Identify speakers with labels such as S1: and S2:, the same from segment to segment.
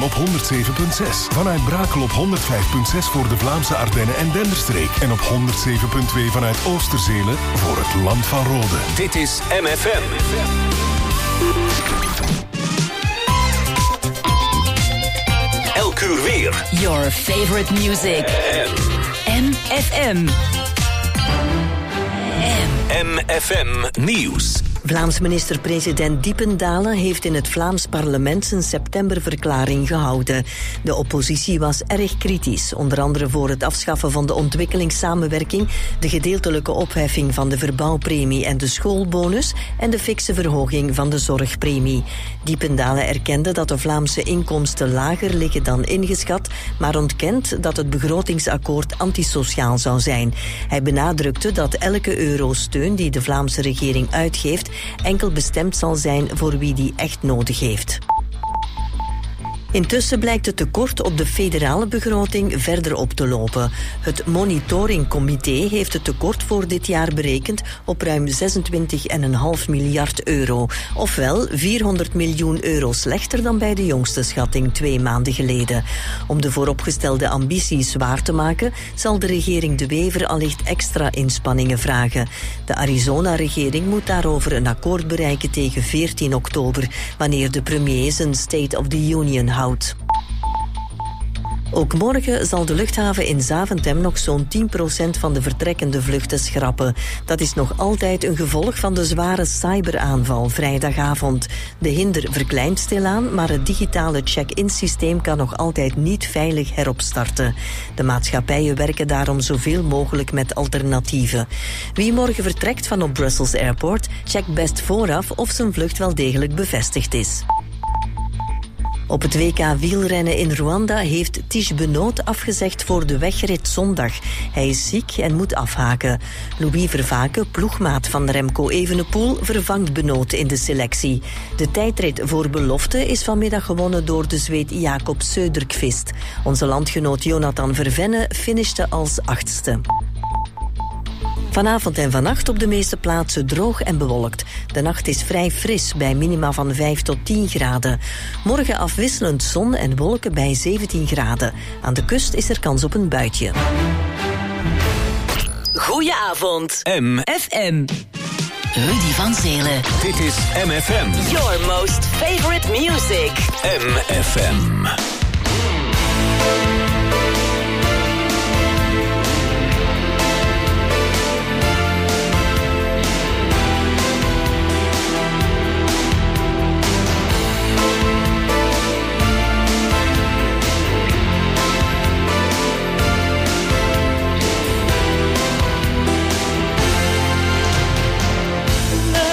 S1: op 107.6. Vanuit Brakel op 105.6 voor de Vlaamse Ardennen en Denderstreek. En op 107.2 vanuit Oosterzelen voor het Land van Rode.
S2: Dit is MFM. Elk uur weer.
S3: Your favorite music. MFM.
S2: MFM Nieuws.
S4: Vlaams minister-president Diependalen heeft in het Vlaams parlement zijn septemberverklaring gehouden. De oppositie was erg kritisch, onder andere voor het afschaffen van de ontwikkelingssamenwerking, de gedeeltelijke opheffing van de verbouwpremie en de schoolbonus en de fikse verhoging van de zorgpremie. Diependalen erkende dat de Vlaamse inkomsten lager liggen dan ingeschat, maar ontkent dat het begrotingsakkoord antisociaal zou zijn. Hij benadrukte dat elke euro steun die de Vlaamse regering uitgeeft enkel bestemd zal zijn voor wie die echt nodig heeft. Intussen blijkt het tekort op de federale begroting verder op te lopen. Het monitoringcomité heeft het tekort voor dit jaar berekend op ruim 26,5 miljard euro. Ofwel 400 miljoen euro slechter dan bij de jongste schatting 2 maanden geleden. Om de vooropgestelde ambities waar te maken, zal de regering De Wever allicht extra inspanningen vragen. De Arizona-regering moet daarover een akkoord bereiken tegen 14 oktober, wanneer de premier zijn State of the Union houdt. Ook morgen zal de luchthaven in Zaventem nog zo'n 10% van de vertrekkende vluchten schrappen. Dat is nog altijd een gevolg van de zware cyberaanval vrijdagavond. De hinder verkleint stilaan, maar het digitale check-in systeem kan nog altijd niet veilig heropstarten. De maatschappijen werken daarom zoveel mogelijk met alternatieven. Wie morgen vertrekt van op Brussels Airport, checkt best vooraf of zijn vlucht wel degelijk bevestigd is. Op het WK wielrennen in Rwanda heeft Tish Benoot afgezegd voor de wegrit zondag. Hij is ziek en moet afhaken. Louis Vervaeke, ploegmaat van Remco Evenepoel, vervangt Benoot in de selectie. De tijdrit voor belofte is vanmiddag gewonnen door de Zweed Jakob Söderqvist. Onze landgenoot Jonathan Vervenne finishte als 8e. Vanavond en vannacht op de meeste plaatsen droog en bewolkt. De nacht is vrij fris bij minima van 5 tot 10 graden. Morgen afwisselend zon en wolken bij 17 graden. Aan de kust is er kans op een buitje.
S3: Goedenavond.
S2: MFM.
S3: Rudy van Zelen.
S2: Dit is MFM.
S3: Your most favorite music.
S2: MFM.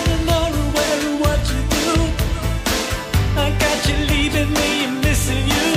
S5: Leaving me and missing you.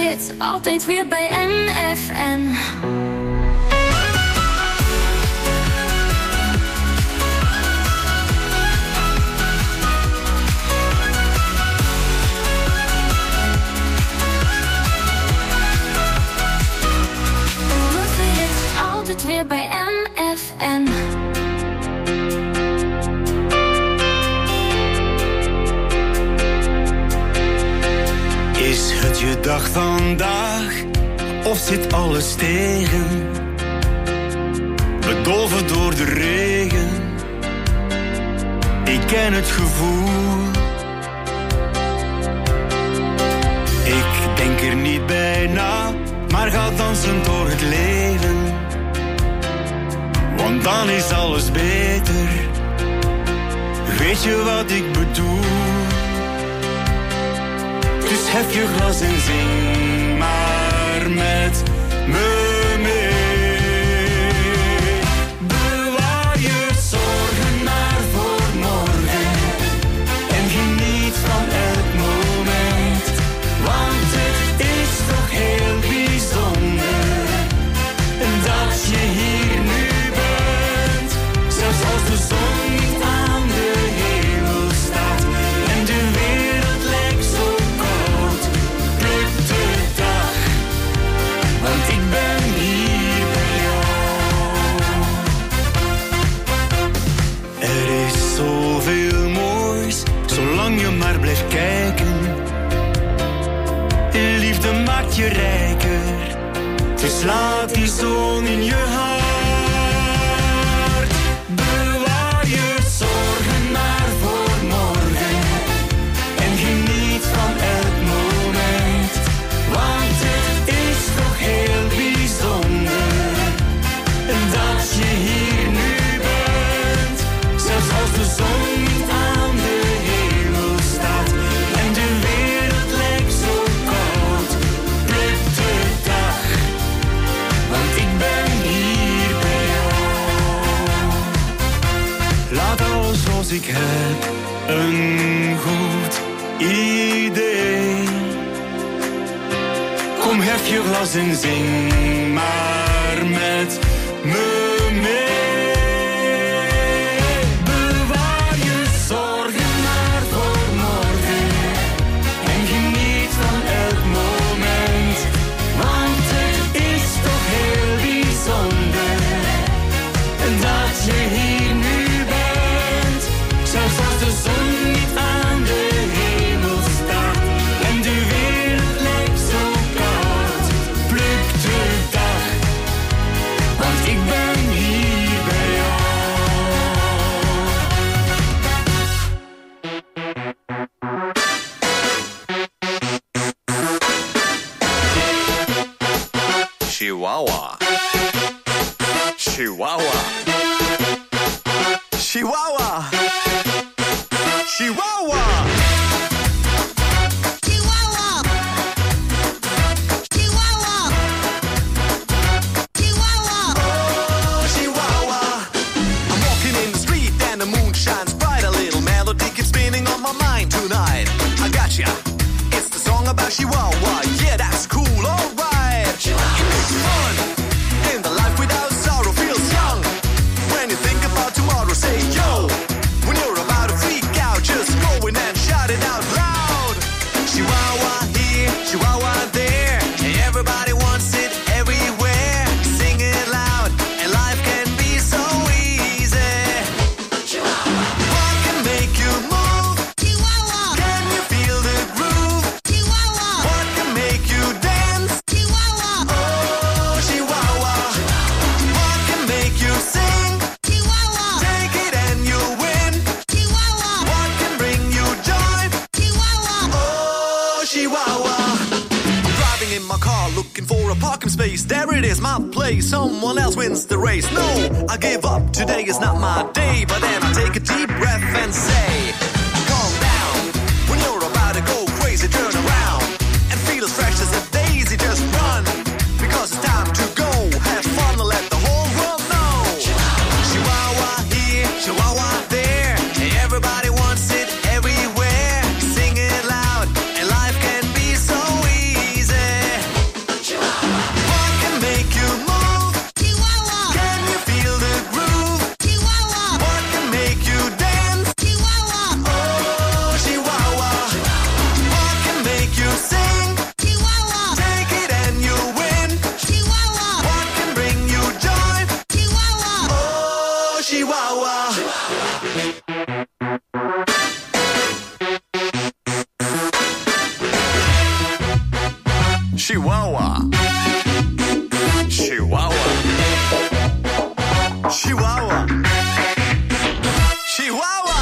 S5: hits, altijd weer bij MFM. Altijd weer bij MFM.
S6: Is het je dag vandaag, of zit alles tegen? Bedolven door de regen. Ik ken het gevoel. Ik denk er niet bij na, maar ga dansen door het leven. Want dan is alles beter. Weet je wat ik bedoel? Dus hef je glas en zing maar met me mee. Bewaar je zorgen maar voor morgen. En geniet van elk moment. Want het is toch heel bijzonder dat je hier nu bent. Zelfs als de zon niet aan de hemel staat en de wereld lijkt zo koud, pluk de dag, want ik ben hier bij jou. Er is zoveel moois, zolang je maar blijft kijken. Liefde maakt je rijker, dus laat die zon in je hart. Bewaar je zorgen maar voor morgen. En geniet van elk moment. Want het is toch heel bijzonder dat je hier nu bent. Zelfs als de zon niet aan de hemel staat en de wereld lijkt zo koud, pluk de dag, want ik ben hier bij jou. Laat alles zoals ik heb een goed idee. Kom, hef je glas en zing maar met me mee. Bewaar je zorgen maar voor morgen. En geniet van elk moment. Want het is toch heel bijzonder dat je hier nu bent. Zelfs als de zon niet aan de hemel staat en de wereld lijkt zo koud, pluk de dag, want ik ben hier bij jou.
S7: Chihuahua. Chihuahua. Chihuahua. Chihuahua. Oh, Chihuahua. I'm walking in the street and the moon shines bright. A little melody keeps spinning on my mind tonight. I gotcha. It's the song about Chihuahua. Yeah, that's cool, alright. It makes fun. In the life without sorrow feels young. When you think about tomorrow, say yo. When you're about to freak out, just go in and shout it out loud. Chihuahua here, Chihuahua there. Everybody wants it everywhere. Sing it loud, and life can be so easy. What can make you move? Can you feel the groove? What can make you dance? Oh, Chihuahua. What can make you sing? Take it and you win. What can bring you joy? Oh, Chihuahua. I'm driving in my car looking for a parking space. There it is, my place. Someone else wins the race. No, I give up. Today is not my day. But then I take a deep breath and say, calm down. When you're about to go crazy, turn around and feel as fresh as a daisy. Just run, because it's time to go. Have fun and let the whole world know. Chihuahua here, Chihuahua there. Everybody wants it everywhere. Sing it loud, and life can be so easy. Chihuahua. Chihuahua. Chihuahua. Chihuahua.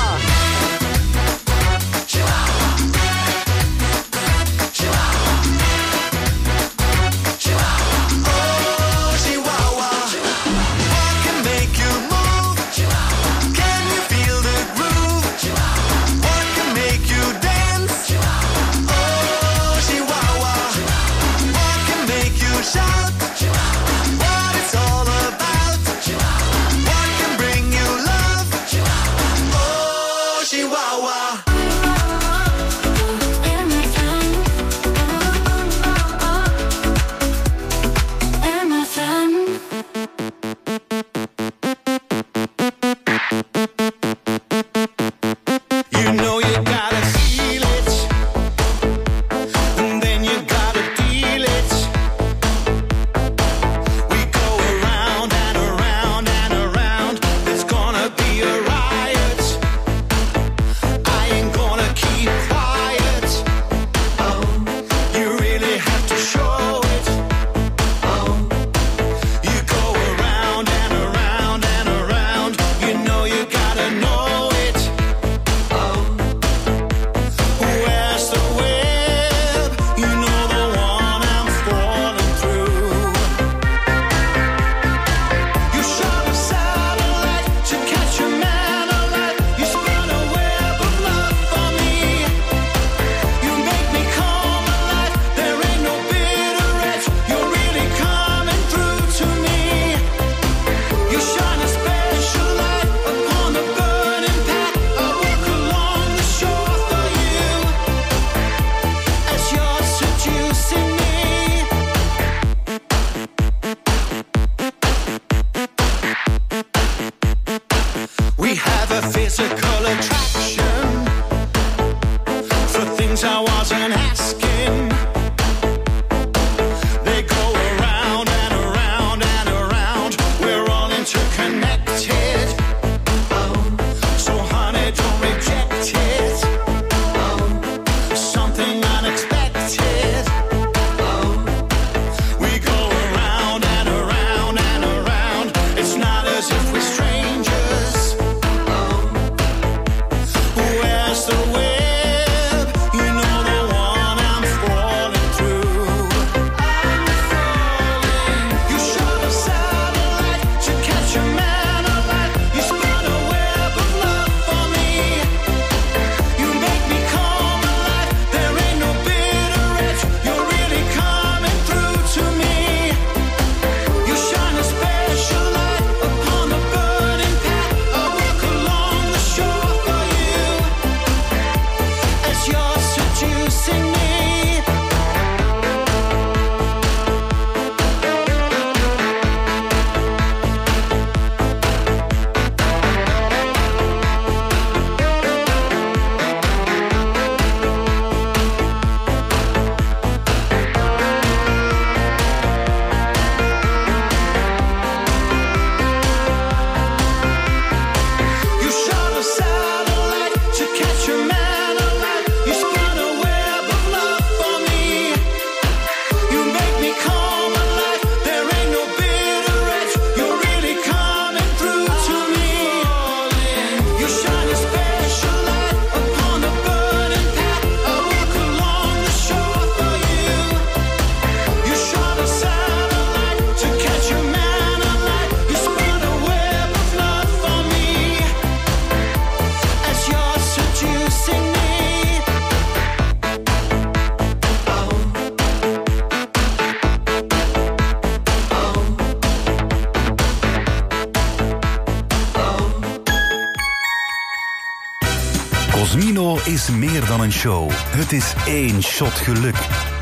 S8: Cosmino is meer dan een show. Het is één shot geluk.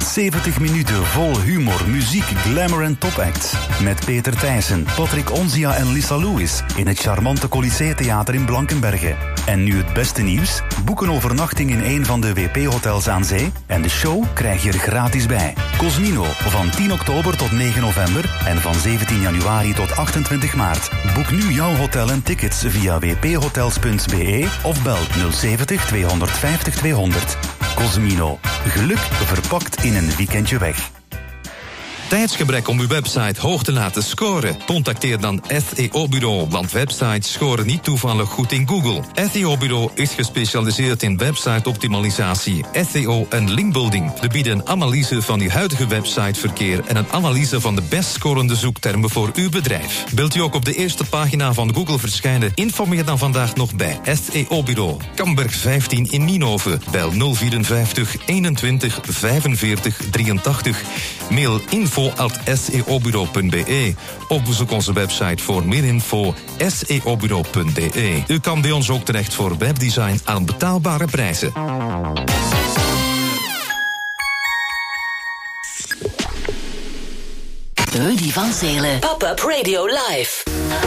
S8: 70 minuten vol humor, muziek, glamour en topacts. Met Peter Thijssen, Patrick Onzia en Lisa Lewis in het charmante Colisée Theater in Blankenberge. En nu het beste nieuws? Boek een overnachting in een van de WP-hotels aan zee en de show krijg je er gratis bij. Cosmino, van 10 oktober tot 9 november en van 17 januari tot 28 maart. Boek nu jouw hotel en tickets via wphotels.be of bel 070 250 200. Cosmino, geluk verpakt in een weekendje weg.
S9: tijdsgebrek om uw website hoog te laten scoren? Contacteer dan SEO-bureau, want websites scoren niet toevallig goed in Google. SEO-bureau is gespecialiseerd in website-optimalisatie, SEO en linkbuilding. We bieden een analyse van uw huidige websiteverkeer en een analyse van de best scorende zoektermen voor uw bedrijf. Wilt u ook op de eerste pagina van Google verschijnen? Informeer dan vandaag nog bij SEO-bureau. Kamberg 15 in Nienhoven. Bel 054 21 45 83. Mail info@seobureau.be of bezoek onze website voor meer info seobureau.be. U kan bij ons ook terecht voor webdesign aan betaalbare prijzen.
S3: Rudy van Zelen. Pop-up Radio Live.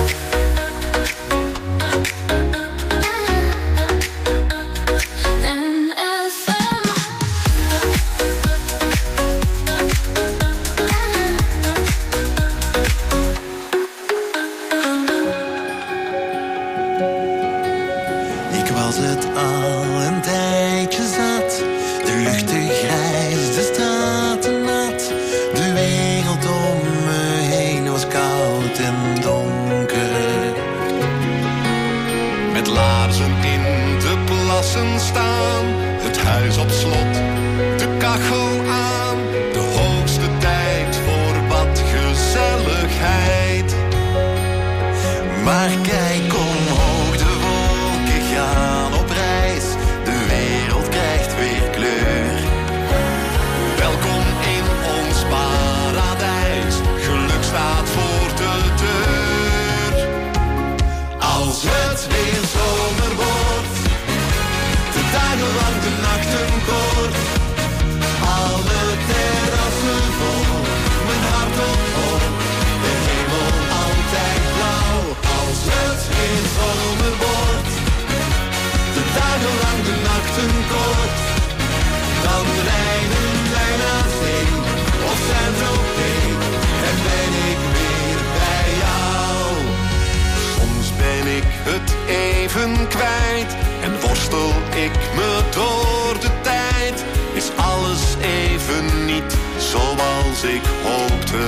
S10: Staan, het huis op slot, de kachel aan, de hoogste tijd voor wat gezelligheid. Maar kijk omhoog, de wolken gaan op reis, de wereld krijgt weer kleur. Welkom in ons paradijs, geluk staat voor de deur. Als het weer zomer wordt, dagenlang de nachten kort, alle terrassen vol, mijn hart op hoog, de hemel altijd blauw. Als het weer zomer wordt, de dagenlang de nachten kort, dan rijden wij naar zee of Saint-Tropez en ben ik weer bij jou. Soms ben ik het even kwijt en worstel ik me door de tijd. Is alles even niet zoals ik hoopte.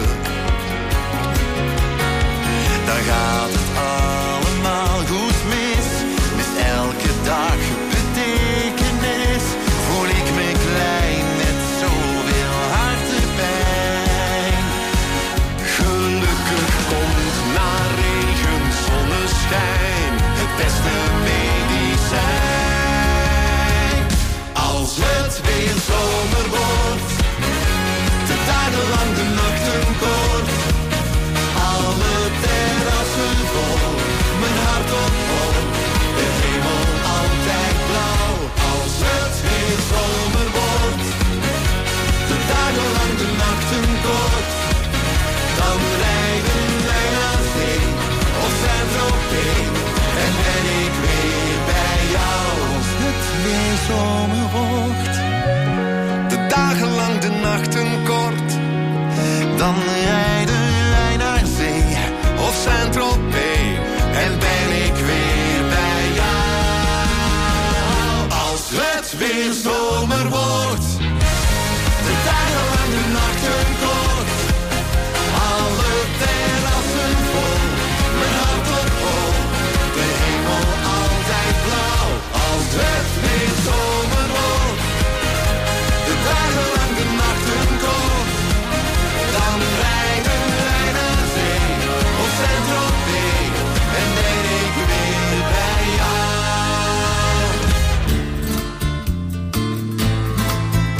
S10: Dan gaat het allemaal goed mis. Met elke dag betekenis. Voel ik me klein met zoveel hartepijn. Gelukkig komt na regen zonneschijn het beste medicijn. Als het weer zomer wordt, de dagen lang de nachten kort, alle terrassen vol, mijn hart op vol, de hemel altijd blauw. Als het weer zomer wordt, de dagen lang de nachten kort, dan rijden wij naar zee of Saint-Tropez en ben ik weer bij jou. Als het weer zomer wordt, de dagen lang de nachten kort, dan rijden wij naar zee of Saint-Tropez en ben ik weer bij jou. Als het weer zomer wordt, de dagen lang de nachten kort, alle terrassen vol, mijn hart op hoog, de hemel altijd blauw. Als het weer zomer wordt, de dagen lang de nachten kort, dan rijden wij naar zee of Saint-Tropez en ben ik weer bij jou.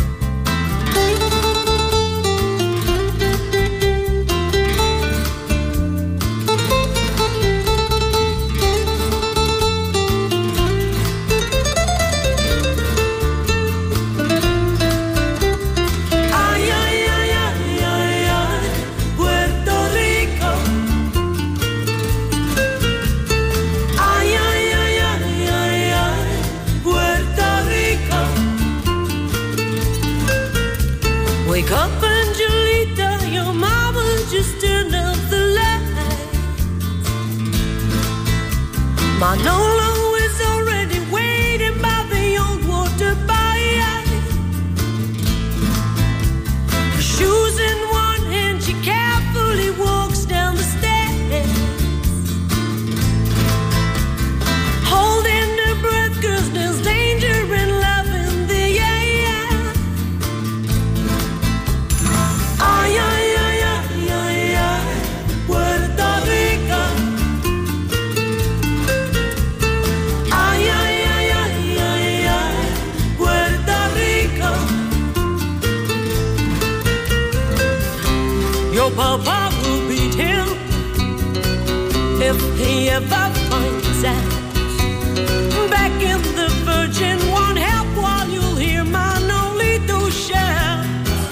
S11: Your papa will beat him if he ever finds out. Back in the Virgin won't help while you'll hear Manolito shout.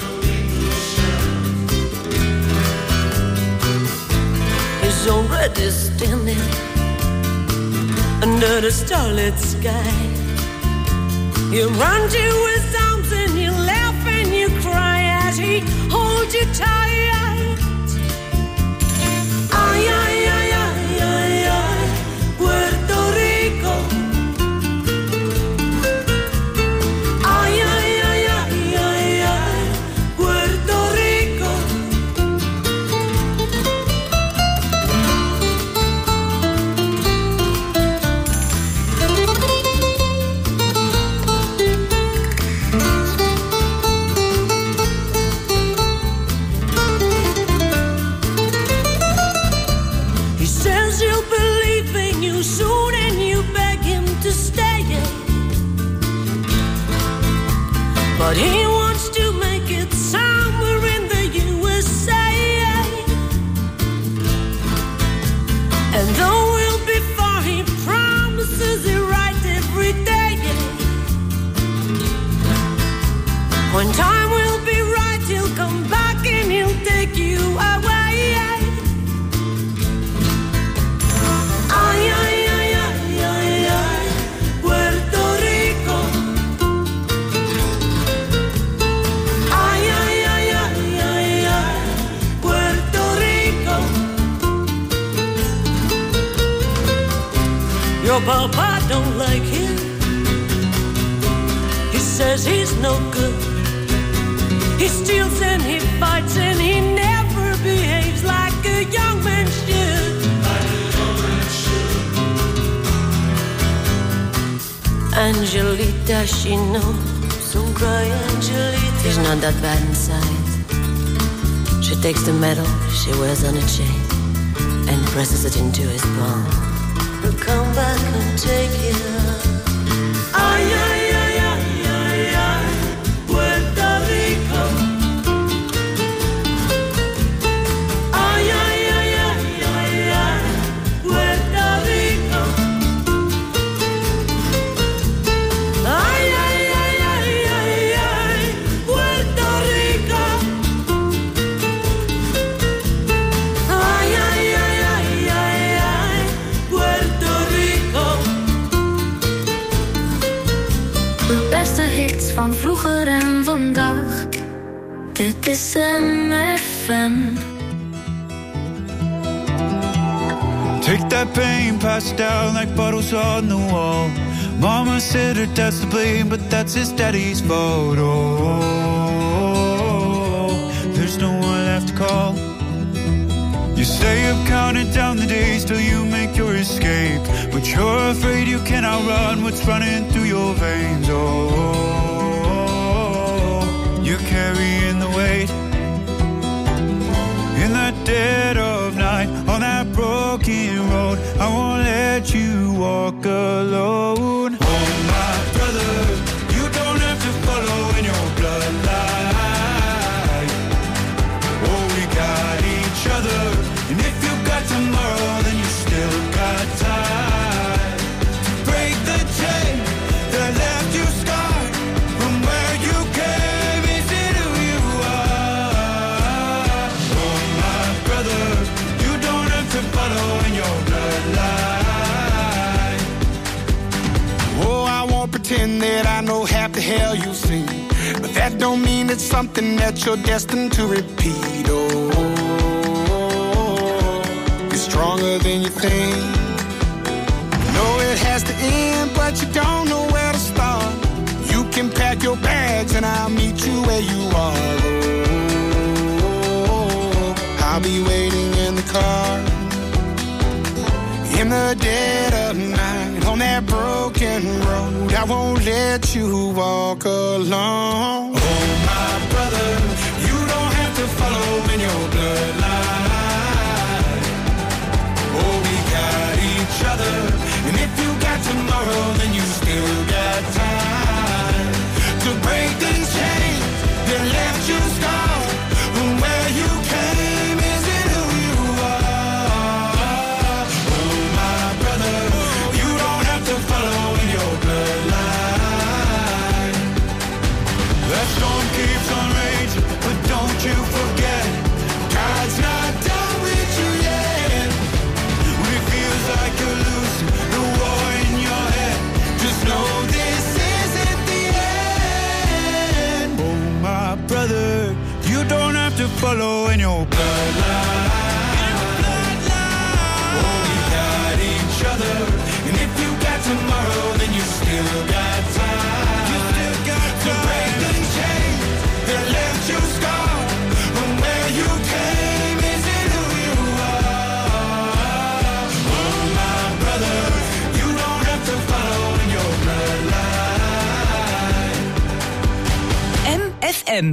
S11: He's already standing under the starlit sky. You run to his arms and you laugh and you cry as he holds you tight. Ay, ay, ay, ay, ay, ay, Puerto Rico. Ay, ay, ay, ay, ay, ay, Puerto Rico. He says he'll believe in you soon and you beg him to stay. But he wants to make it somewhere in the USA. And though we'll be far, he promises it right every day. When time will be right, he'll come back and he'll take you away. Ay, ay, ay, ay, ay, ay, Puerto Rico. Ay, ay, ay, ay, ay, ay, Puerto Rico. Your papa don't like him. He says he's no good. He steals and he fights and he never behaves like a young man should. Angelita, she knows. Don't cry, Angelita. He's not that bad inside. She takes the medal she wears on a chain and presses it into his palm. He'll come back and take it. Ay, ay, ay, ay, ay, ay, Puerto Rico. Ay, ay, ay, ay, ay, ay, Puerto Rico. Ay, ay, ay, ay, ay, ay, Puerto Rico. Ay, ay, ay, ay, ay, ay, Puerto Rico.
S5: De beste hits van vroeger en vandaag. Dit is MFM.
S12: Take that pain, pass it down like bottles on the wall. Mama said her dad's to blame, but that's his daddy's fault. Oh, there's no one left to call. You stay up counting down the days till you make your escape, but you're afraid you cannot run what's running through your veins. Oh, you're carrying the weight in the dead of night on that broken road. I won't let you walk alone. Oh, my brother, you don't have to follow in your bloodline. Oh, we got each other, and if you got tomorrow, then you still got time to break the chain that left you scarred from where you came into who you are. Oh, my brother, you don't have to follow in your bloodline.
S13: Oh, I won't pretend that I know half the hell you've seen, but that don't mean it's something that you're destined to repeat. Oh, you're stronger than you think. You know it has to end, but you don't know where to start. You can pack your bags and I'll meet you where you are. Oh, I'll be waiting in the car in the dead of night on that broken road. I won't let you walk alone.
S12: Oh, my brother, you don't have to follow in your bloodline. Oh, we got each other, and if you got tomorrow, then you still got time to break these chains that left you scarred from where you came. bloodline. Oh, we got each other, and if you got tomorrow, then you still got time. You still got time to break the chain that left you scarred from where you came. Is it who you are? Oh, my brother, you don't have to follow in your bloodline.
S2: MFM.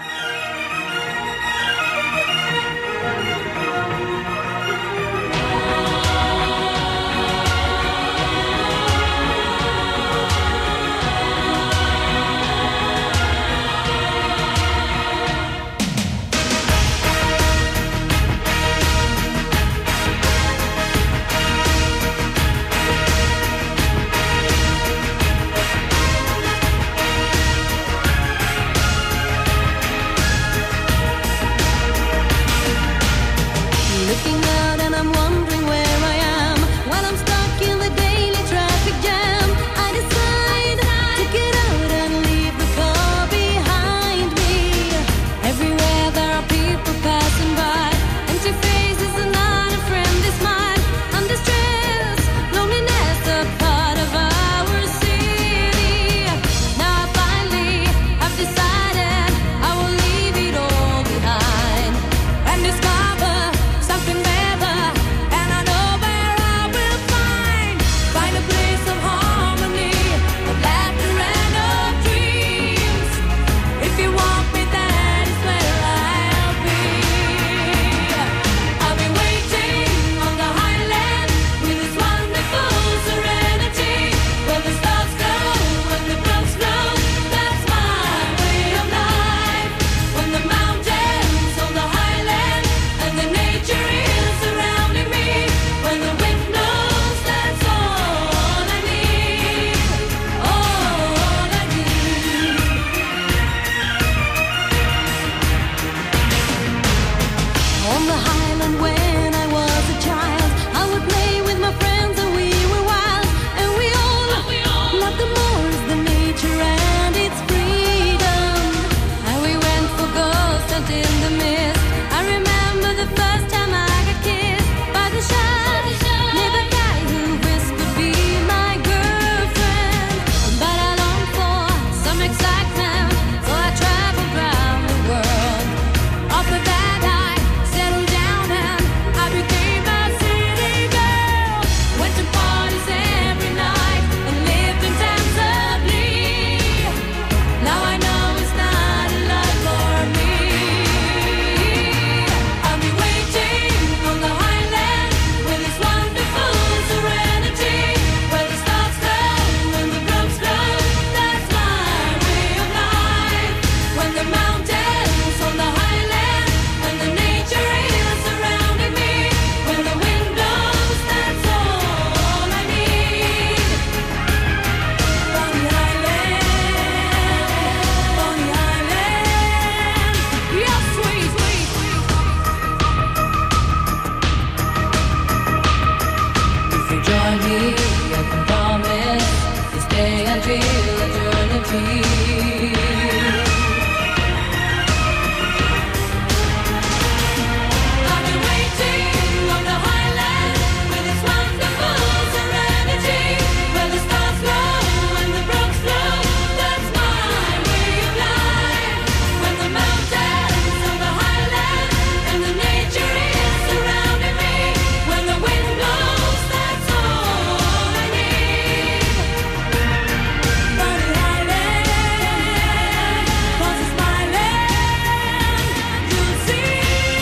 S5: Looking out and I'm wondering where I am. While I'm stuck in the daily traffic jam, I decide to get out and leave the car behind me. Everywhere there are people passing by. Empty faces are not a friendly smile. Under stress, loneliness a part of our city. Now I finally have decided I will leave it all behind and discover something better, and I know where I will find a place of harmony, of laughter and of dreams. If you want me, that is where I'll be. I'll be waiting on the highland with this wonderful serenity. When the stars glow, when the brooks flow, that's my way of life. When the mountains on the highland and the nature is surrounding me. When the wind blows, that's all I need. All I need. On the highland when I was a child, I would play with my friends and we were wild. And we all loved the moors, the nature and its freedom. And we went for ghosts and in the mist. I remember the first time I got kissed by the shy neighbor guy who whispered be my girlfriend. But I longed for some excitement, so I traveled round the world. After that I settled down and I became a city girl. Went to parties every night and lived intensively. Now I know it's not a lot for me. I'll be waiting on the highland with this wonderful serenity. Where the stars glow, when the brooks flow, that's my way of life. When the mountains on the highland and the nature is surrounding me. When the wind blows, that's all I need. Bonnie Island, Bonnie Island, yes, sweet, sweet, sweet. If you join me, I can promise to stay until eternity. I've been waiting on the highland with its wonderful serenity. Where the stars glow and the brooks flow, that's my way of life. When the mountains on the highland and the nature is surrounding me. When the wind blows, that's all I need. Bonnie Island, 'cause it's my land, you'll see.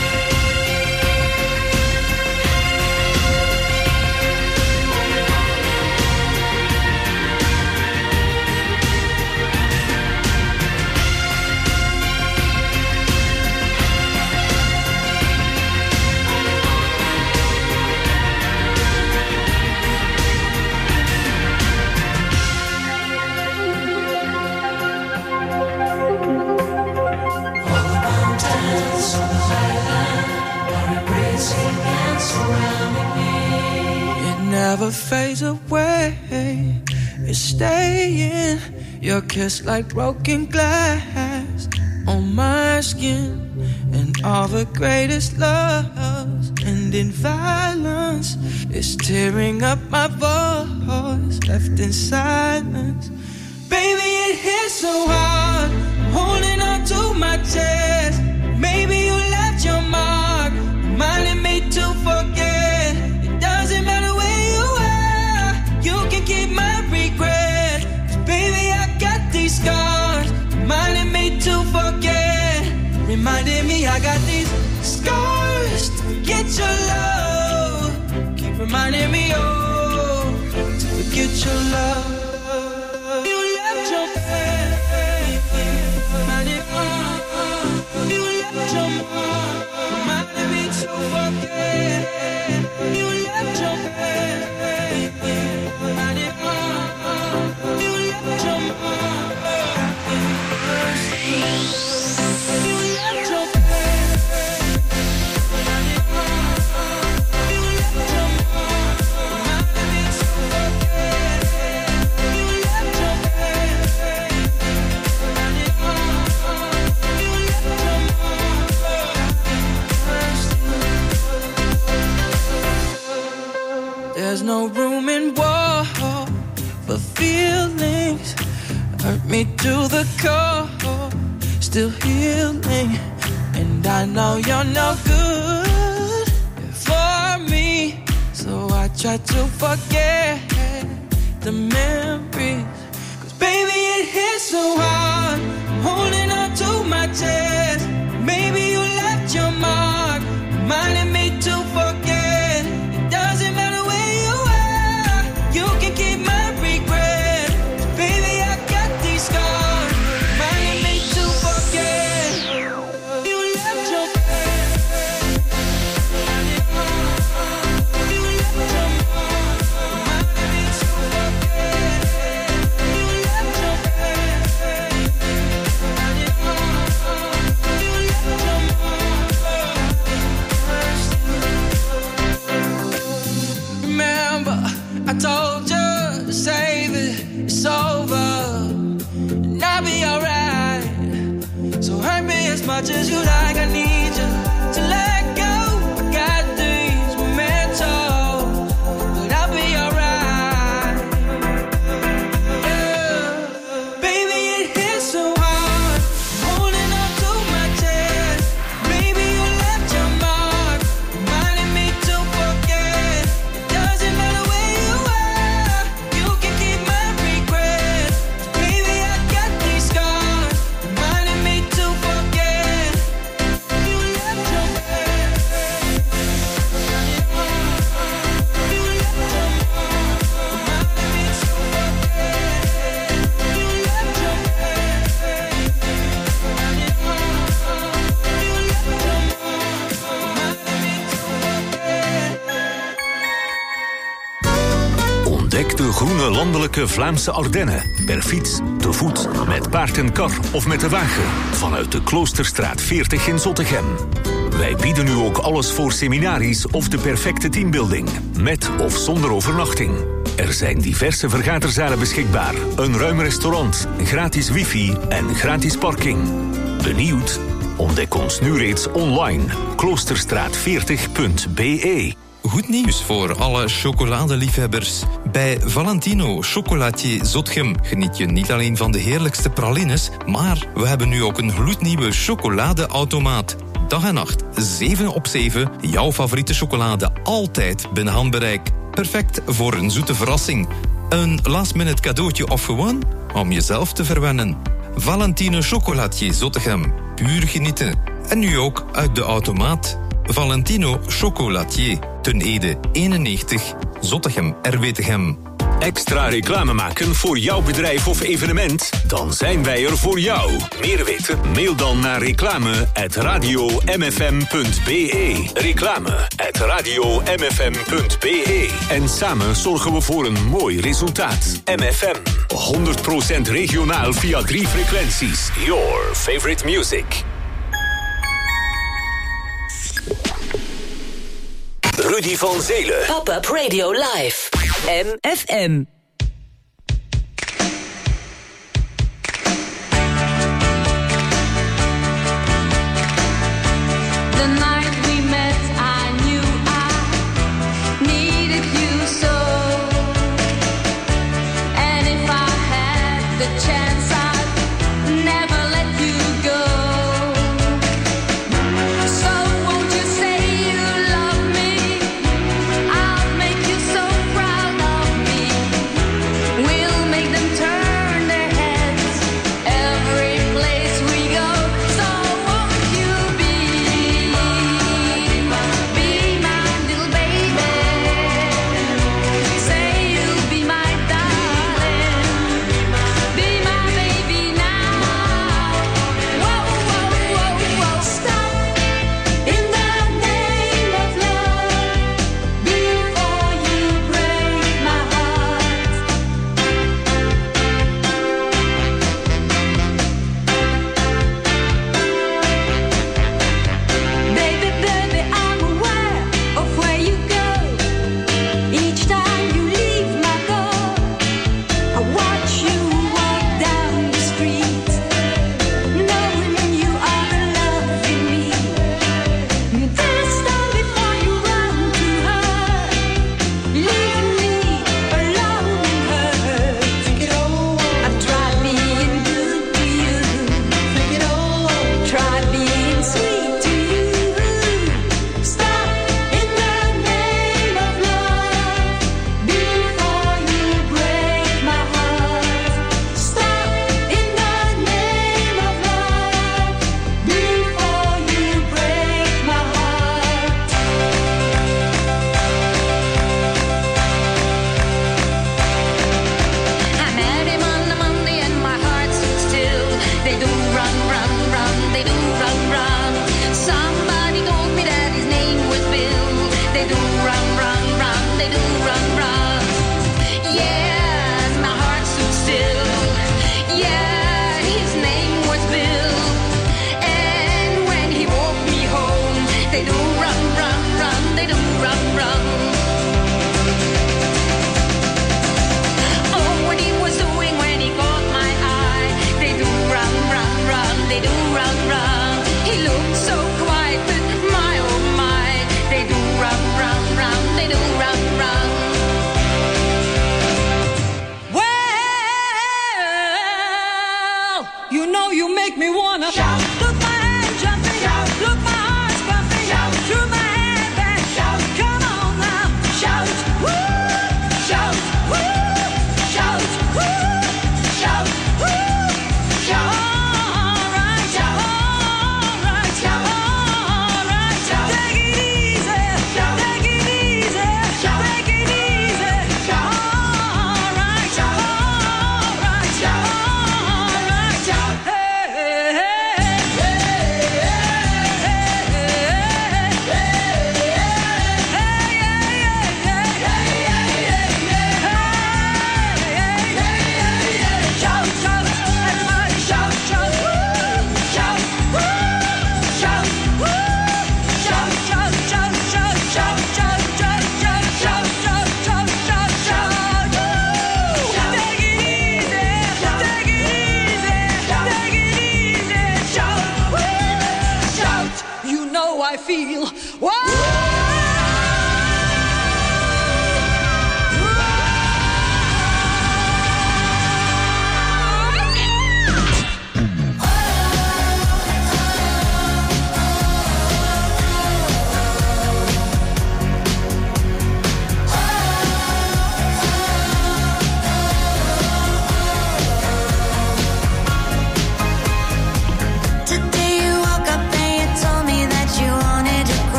S6: It never fades away. It's staying. Your kiss like broken glass on my skin.
S14: And all the greatest loves end in violence. It's tearing up my voice, left in silence. Baby, it hits so hard, holding on to my chest. Maybe you left your mark, reminding me to forget. It doesn't matter where you are, you can keep my regret. 'Cause baby, I got these scars, reminding me to forget. Reminding me I got these scars to forget your love. Keep reminding me, oh, to forget your love. You left your bed, reminding me. You left your mark, reminding me to forget. You left your bed, reminding me. You left your mark. You left your bed, reminding me. You left your mark, reminding me to forget. You left your bed, reminding me. You left your mark. There's no room in war for feelings. Hurt me to the core, still healing. And I know you're no good for me, so I try to forget the memories. 'Cause baby, it hits so hard, holding on to my chest. Maybe you left your mark, reminding me to forget. It doesn't matter where you are, you can keep my regret. 'Cause baby, I got these scars, reminding me to forget. You left your bed, reminding me. You left your mark, reminding me to forget. You left your bed, reminding me. You left your mark. Remember, I told you to save it, it's over, and I'll be alright. So hurt me as much as you like, I need you to let go. I got these mementos, but I'll be alright. Yeah. Baby, it hits so hard, holding on to my chest. Maybe you left your mark, reminding me to forget. It doesn't matter where you are, you can keep my regret. Baby, I got these scars, reminding me to forget. You left your bed, reminding me. You left your mark, reminding me to forget. You left your bed, reminding me. You left your mark, reminding me to forget.
S2: Ontdek de groene landelijke Vlaamse Ardennen. Per fiets, te voet, met paard en kar of met de wagen. Vanuit de Kloosterstraat 40 in Zottegem. Wij bieden nu ook alles voor seminaries of de perfecte teambuilding. Met of zonder overnachting. Er zijn diverse vergaderzalen beschikbaar. Een ruim restaurant, gratis wifi en gratis parking. Benieuwd? Ontdek ons nu reeds online. Kloosterstraat40.be.
S9: Goed nieuws voor alle chocoladeliefhebbers. Bij Valentino Chocolatier Zotgem geniet je niet alleen van de heerlijkste pralines, maar we hebben nu ook een gloednieuwe chocoladeautomaat. Dag en nacht, 7 op 7, jouw favoriete chocolade altijd binnen handbereik. Perfect voor een zoete verrassing. Een last-minute cadeautje of gewoon om jezelf te verwennen. Valentino Chocolatier Zottegem, puur genieten. En nu ook uit de automaat. Valentino Chocolatier, Ten Ede 91, Zottegem, RWTGem.
S2: Extra reclame maken voor jouw bedrijf of evenement? Dan zijn wij er voor jou. Meer weten? Mail dan naar reclame@radiomfm.be. Reclame@radiomfm.be. En samen zorgen we voor een mooi resultaat. MFM, 100% regionaal via 3 frequenties. Your favorite music. Rudy van Zelen.
S3: Pop-up Radio Live. MFM.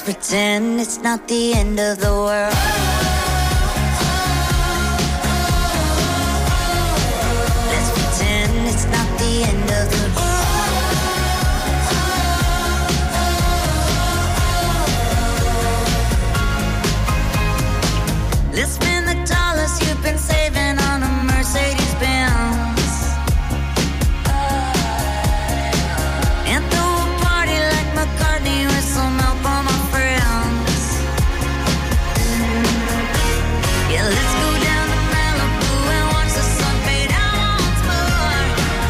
S15: pretend it's not the end of the world. Let's pretend it's not the end of the world. Let's spend the dollars you've been saving on a Mercedes-Benz and throw a party like McCartney with some help from my friends. Yeah, let's go down to Malibu and watch the sun fade out once more.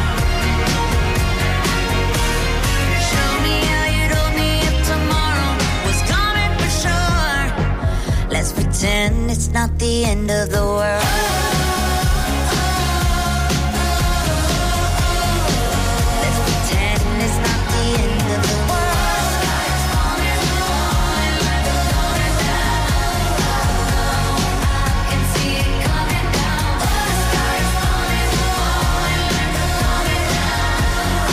S15: Show me how you'd hold me if tomorrow was coming for sure. Let's pretend it's not the end of the world. Let's pretend it's not the end of the world. Sky's falling, falling like it's coming down. I can see it coming down. The sky's falling, falling like it's coming down.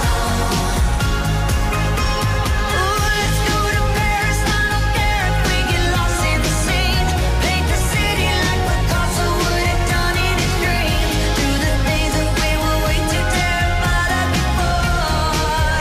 S15: Ooh, let's go to Paris. I don't care if we get lost in the scene. Paint the city like Picasso would have done in his dream. Through the days that we were way too terrified of before.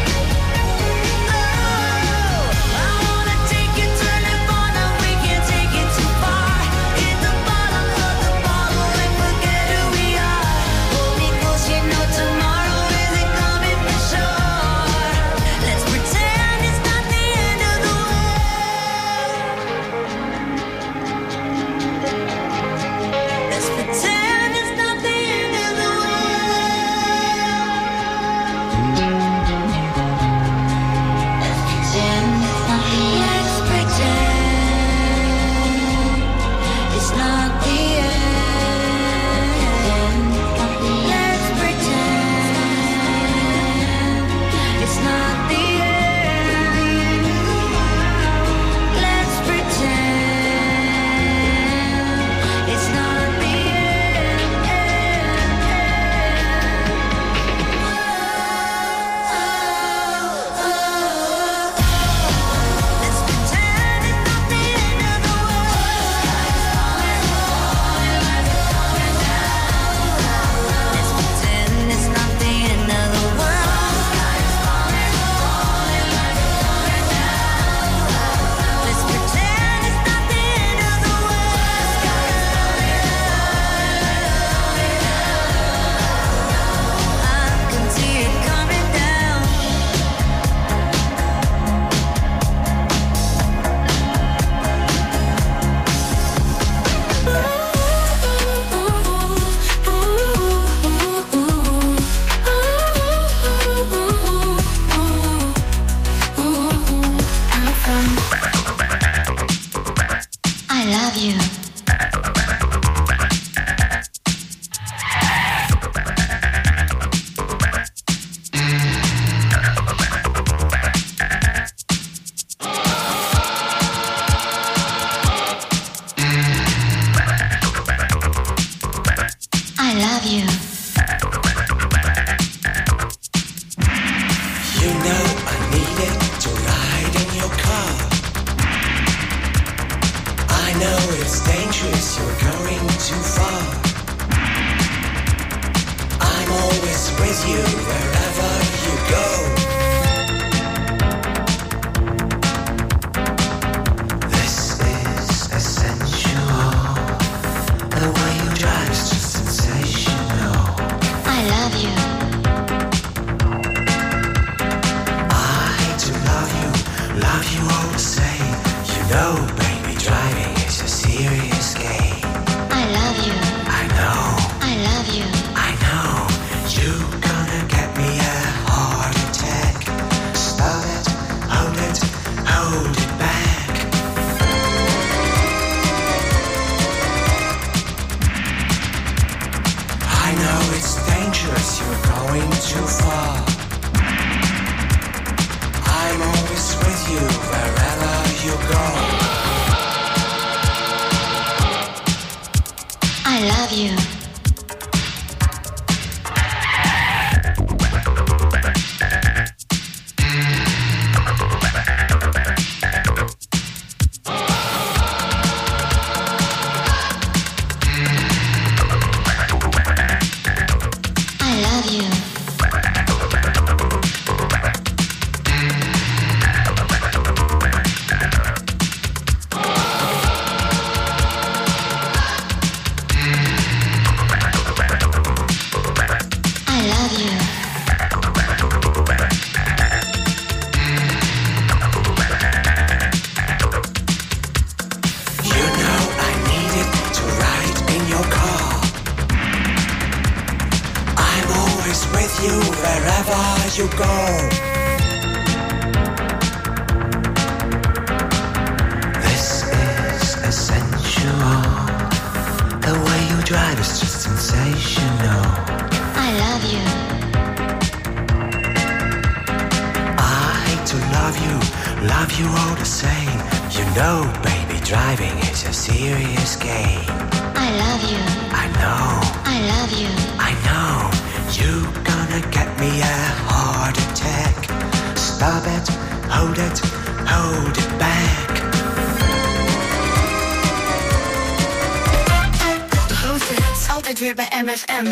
S15: Oh, I wanna take you to Nirvana. We can't take it too far. Hit the bottom of the bottle and forget who we are. Hold me close, you know tomorrow isn't coming for sure. Let's pretend it's not the end of the world. Let's pretend it's not the end of the Let's pretend it's not the end. Let's pretend it's not the end. Let's pretend it's not the I love you. I love you.
S6: You know I needed to ride in your car. I know it's dangerous, you're going too far. I'm always with you wherever you go. This is essential. The way you drive's just sensational.
S15: I love you.
S6: I do love you all the same. You know, baby, driving is a serious game.
S15: I love you.
S6: I know,
S15: I love you.
S6: I know. You gonna get me a heart attack. Stop it, hold it back. I know it's dangerous, you're going too far. I'm always with you wherever you go.
S15: I love you.
S16: you wherever you go. This is essential. The way you drive is just sensational.
S5: I love you.
S16: I hate to love you all the same. You know, baby, driving is a serious game.
S5: I love you.
S16: I know.
S5: I love you.
S16: I know. You gonna get me a heart attack. Stop it, hold it back.
S5: De grootste hits, altijd weer bij MFM.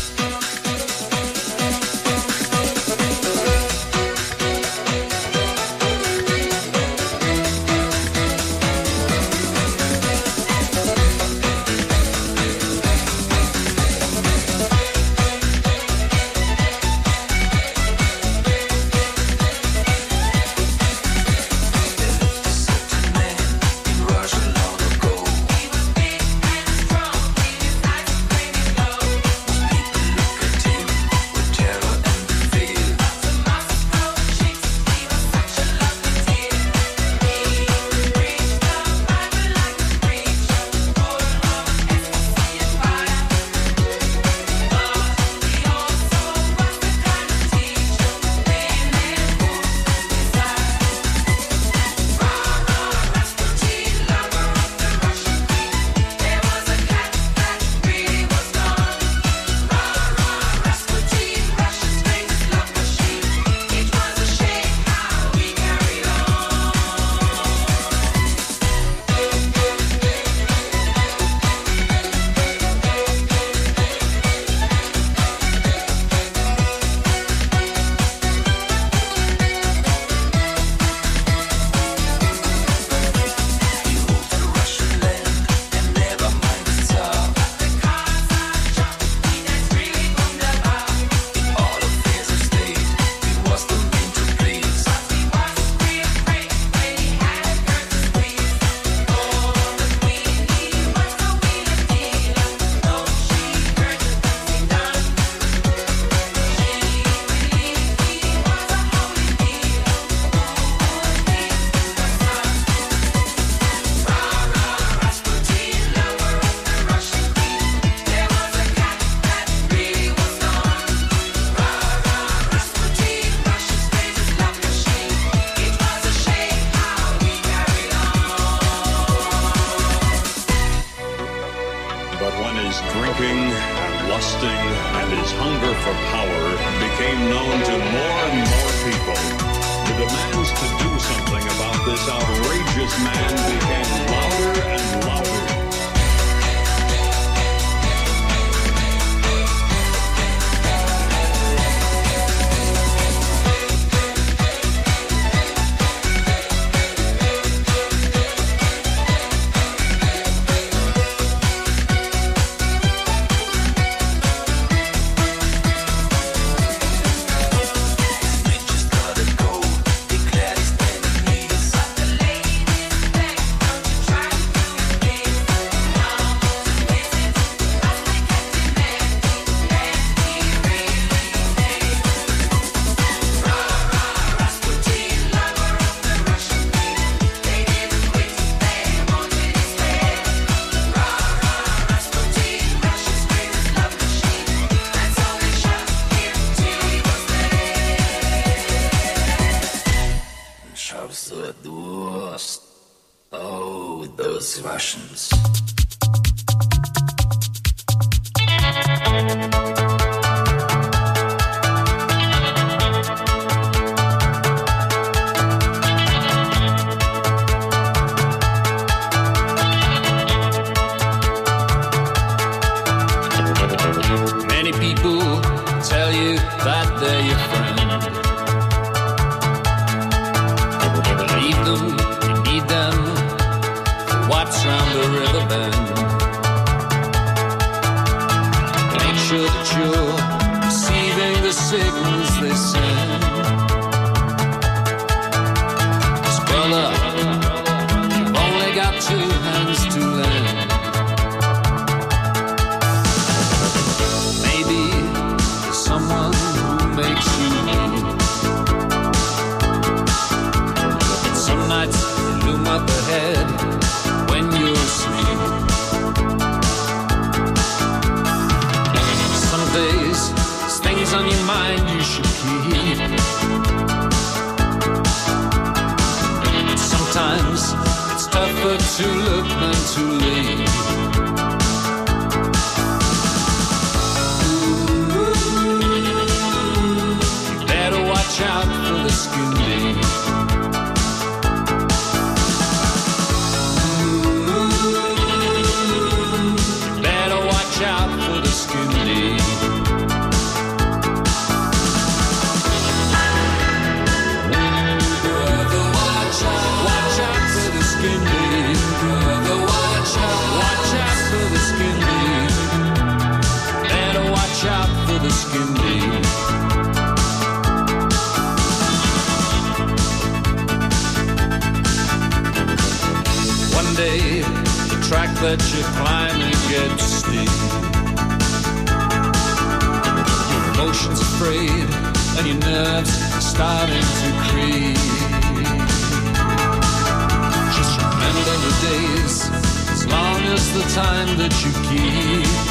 S17: those Russians.
S18: Many people tell you that they're your friend. Believe them, you need them for what's round the river bend. Make sure that you're receiving the signals they send. 'Cause brother, you've only got two hands to lend. Someone who under the skin deep. One day, the track that you're climbing gets steep. Your emotions are frayed and your nerves are starting to creep. Just remember the days, as long as the time that you keep.